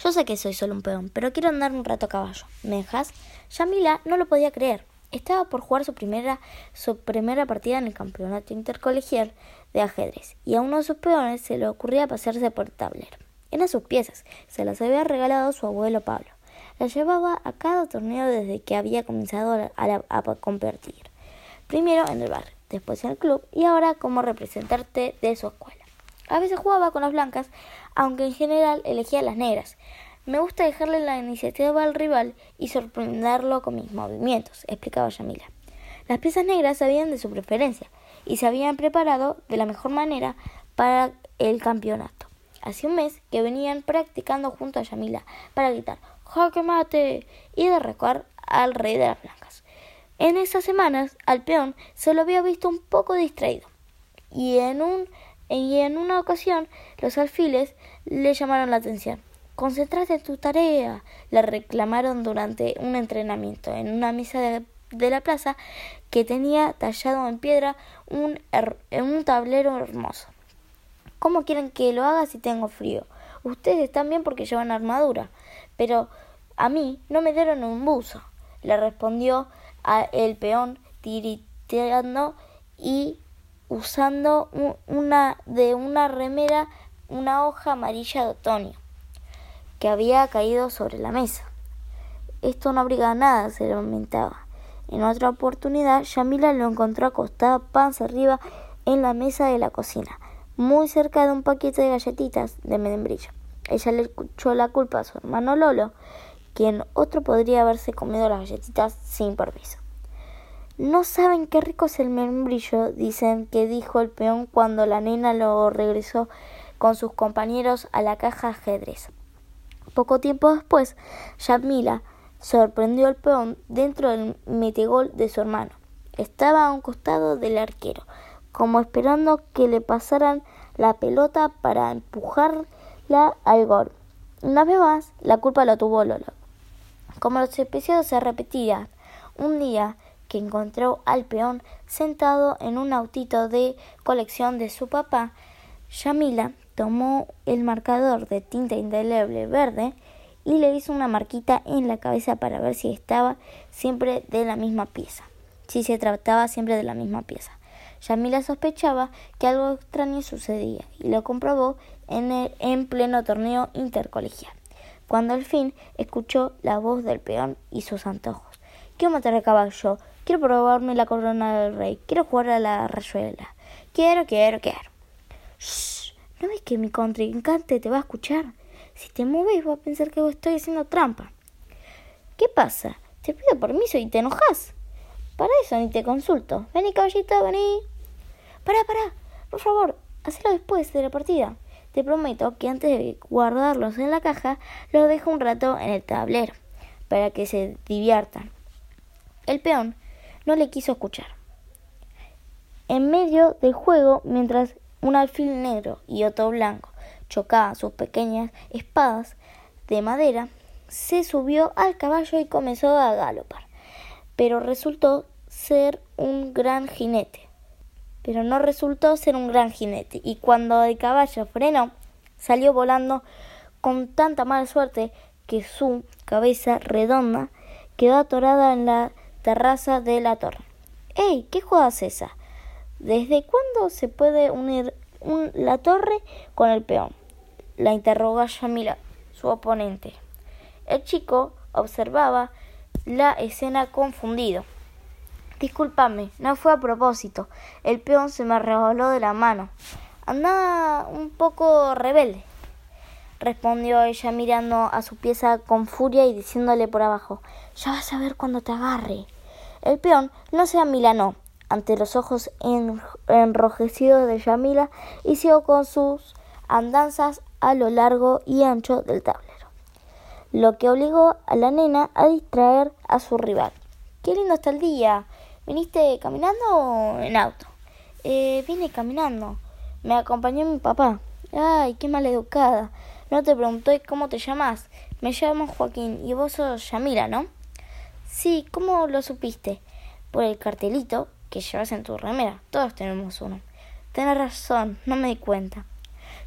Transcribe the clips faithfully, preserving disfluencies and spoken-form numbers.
Yo sé que soy solo un peón, pero quiero andar un rato a caballo. ¿Me dejas? Yamila no lo podía creer. Estaba por jugar su primera, su primera partida en el campeonato intercolegial de ajedrez, y a uno de sus peones se le ocurría pasearse por el tablero. Eran sus piezas, se las había regalado su abuelo Pablo. Las llevaba a cada torneo desde que había comenzado a, a, a competir. Primero en el bar, después en el club y ahora como representante de su escuela. A veces jugaba con las blancas, aunque en general elegía las negras. Me gusta dejarle la iniciativa al rival y sorprenderlo con mis movimientos, explicaba Yamila. Las piezas negras sabían de su preferencia y se habían preparado de la mejor manera para el campeonato. Hacía un mes que venían practicando junto a Yamila para gritar ¡jaque mate! Y derrocar al rey de las blancas. En esas semanas al peón se lo había visto un poco distraído y en, un, y en una ocasión los alfiles le llamaron la atención. «Concentrate en tu tarea», le reclamaron durante un entrenamiento en una mesa de, de la plaza que tenía tallado en piedra un, her, un tablero hermoso. «¿Cómo quieren que lo haga si tengo frío? Ustedes están bien porque llevan armadura, pero a mí no me dieron un buzo», le respondió a el peón tiriteando y usando un, una de una remera una hoja amarilla de otoño que había caído sobre la mesa. «Esto no abriga nada», se lamentaba. En otra oportunidad, Yamila lo encontró acostado panza arriba en la mesa de la cocina, muy cerca de un paquete de galletitas de membrillo. Ella le echó la culpa a su hermano Lolo, quien otro podría haberse comido las galletitas sin permiso. «No saben qué rico es el membrillo», dicen que dijo el peón cuando la nena lo regresó con sus compañeros a la caja de ajedrez. Poco tiempo después, Yamila sorprendió al peón dentro del metegol de su hermano. Estaba a un costado del arquero, como esperando que le pasaran la pelota para empujarla al gol. Una vez más, la culpa la tuvo Lolo. Como los episodios se repetían, un día que encontró al peón sentado en un autito de colección de su papá, Yamila tomó el marcador de tinta indeleble verde y le hizo una marquita en la cabeza para ver si estaba siempre de la misma pieza. Si se trataba siempre de la misma pieza. Yamila sospechaba que algo extraño sucedía y lo comprobó en, el, en pleno torneo intercolegial, cuando al fin escuchó la voz del peón y sus antojos. «Quiero matar al caballo, quiero probarme la corona del rey, quiero jugar a la rayuela, quiero, quiero, quiero». «Shh, ¿no ves que mi contrincante te va a escuchar? Si te mueves va a pensar que estoy haciendo trampa». «¿Qué pasa? Te pido permiso y te enojas. Para eso ni te consulto. Vení, caballito, vení». «Pará, pará, por favor, hacelo después de la partida. Te prometo que antes de guardarlos en la caja, los dejo un rato en el tablero, para que se diviertan». El peón no le quiso escuchar. En medio del juego, mientras un alfil negro y otro blanco chocaban sus pequeñas espadas de madera, se subió al caballo y comenzó a galopar. Pero resultó ser un gran jinete. Pero no resultó ser un gran jinete, y cuando el caballo frenó, salió volando con tanta mala suerte que su cabeza redonda quedó atorada en la terraza de la torre. «¡Ey! ¿Qué jugada es esa? ¿Desde cuándo se puede unir un, la torre con el peón?», la interrogó Yamila, su oponente. El chico observaba la escena confundido. «Discúlpame, no fue a propósito. El peón se me resbaló de la mano. Andaba un poco rebelde», respondió ella mirando a su pieza con furia y diciéndole por abajo: «Ya vas a ver cuando te agarre». El peón no se amilanó ante los ojos en, enrojecidos de Yamila y siguió con sus andanzas a lo largo y ancho del tablero, lo que obligó a la nena a distraer a su rival. «Qué lindo está el día. ¿Viniste caminando o en auto?» Eh, vine caminando. Me acompañó mi papá». «Ay, qué maleducada. No te preguntó cómo te llamas». «Me llamo Joaquín y vos sos Yamila, ¿no?» «Sí, ¿cómo lo supiste?» «Por el cartelito que llevas en tu remera. Todos tenemos uno». «Tenés razón, no me di cuenta».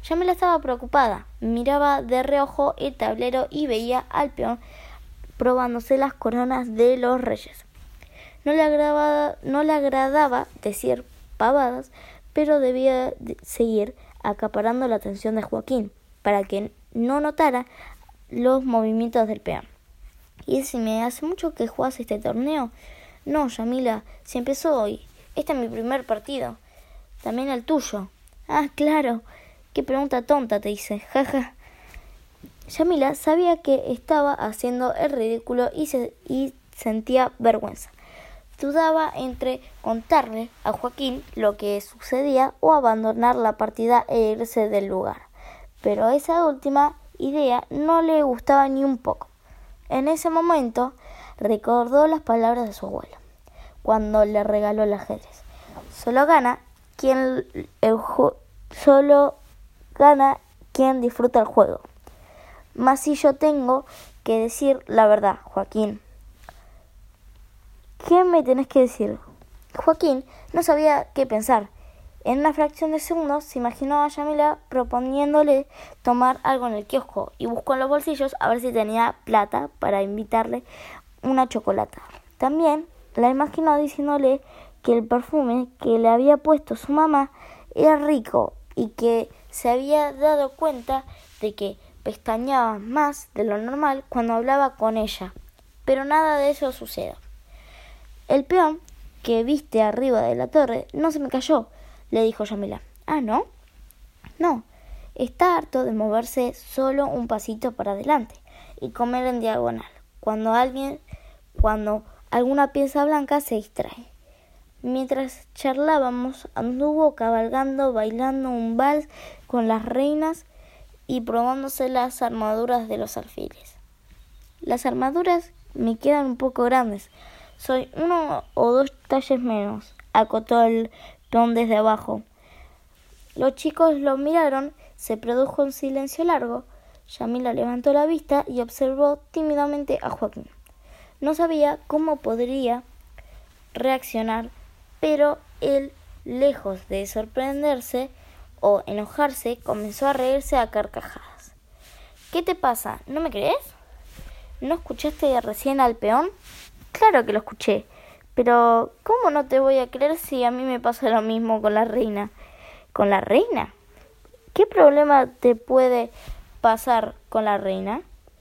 Yamila estaba preocupada. Miraba de reojo el tablero y veía al peón probándose las coronas de los reyes. No le agradaba, no le agradaba decir pavadas, pero debía seguir acaparando la atención de Joaquín para que no notara los movimientos del peón. ¿Y si me hace mucho que jugás este torneo? No, Yamila, si empezó hoy. Este es mi primer partido. También el tuyo. Ah, claro. Qué pregunta tonta, te hice. Jaja. Yamila sabía que estaba haciendo el ridículo y, se, y sentía vergüenza. Dudaba entre contarle a Joaquín lo que sucedía o abandonar la partida e irse del lugar. Pero esa última idea no le gustaba ni un poco. En ese momento recordó las palabras de su abuelo cuando le regaló el ajedrez. Solo gana quien el ju- solo gana quien disfruta el juego. Mas si yo tengo que decir la verdad, Joaquín. ¿Qué me tenés que decir? Joaquín no sabía qué pensar. En una fracción de segundos se imaginó a Yamila proponiéndole tomar algo en el kiosco y buscó en los bolsillos a ver si tenía plata para invitarle una chocolata. También la imaginó diciéndole que el perfume que le había puesto su mamá era rico y que se había dado cuenta de que pestañeaba más de lo normal cuando hablaba con ella. Pero nada de eso sucedió. El peón que viste arriba de la torre no se me cayó, le dijo Yamila. ¿Ah, no? No, está harto de moverse solo un pasito para adelante y comer en diagonal, cuando alguien, cuando alguna pieza blanca se distrae. Mientras charlábamos, anduvo cabalgando, bailando un vals con las reinas y probándose las armaduras de los alfiles. Las armaduras me quedan un poco grandes. Soy uno o dos talles menos, acotó el peón desde abajo. Los chicos lo miraron, se produjo un silencio largo. Yamila levantó la vista y observó tímidamente a Joaquín. No sabía cómo podría reaccionar, pero él, lejos de sorprenderse o enojarse, comenzó a reírse a carcajadas. ¿Qué te pasa? ¿No me crees? ¿No escuchaste recién al peón? Claro que lo escuché, pero ¿cómo no te voy a creer si a mí me pasa lo mismo con la reina? ¿Con la reina? ¿Qué problema te puede pasar con la reina?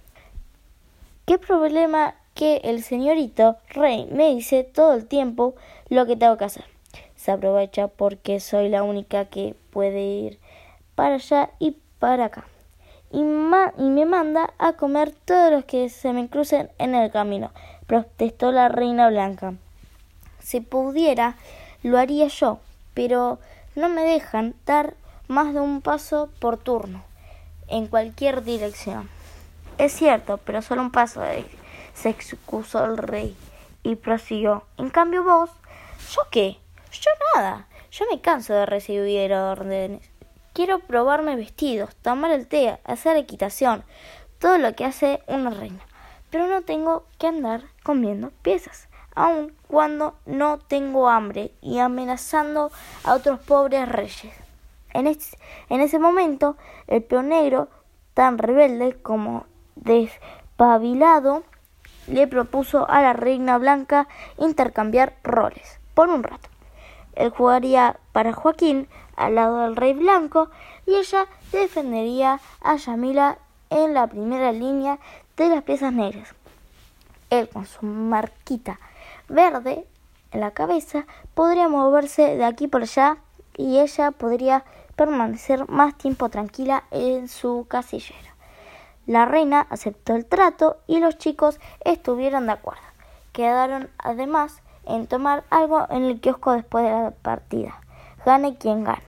¿Qué problema que el señorito rey me dice todo el tiempo lo que tengo que hacer? Se aprovecha porque soy la única que puede ir para allá y para acá. Y, ma- y me manda a comer todos los que se me crucen en el camino, protestó la reina blanca. Si pudiera, lo haría yo, pero no me dejan dar más de un paso por turno, en cualquier dirección. Es cierto, pero solo un paso, se excusó el rey y prosiguió. En cambio vos, ¿yo qué? Yo nada. Yo me canso de recibir órdenes. Quiero probarme vestidos, tomar el té, hacer equitación, todo lo que hace una reina. Pero no tengo que andar comiendo piezas, aun cuando no tengo hambre y amenazando a otros pobres reyes. En, este, en ese momento, el peón negro, tan rebelde como despabilado, le propuso a la reina blanca intercambiar roles por un rato. Él jugaría para Joaquín al lado del rey blanco y ella defendería a Yamila en la primera línea de las piezas negras. Él, con su marquita verde en la cabeza, podría moverse de aquí por allá y ella podría permanecer más tiempo tranquila en su casillero. La reina aceptó el trato y los chicos estuvieron de acuerdo. Quedaron además en tomar algo en el kiosco después de la partida. Gane quien gane.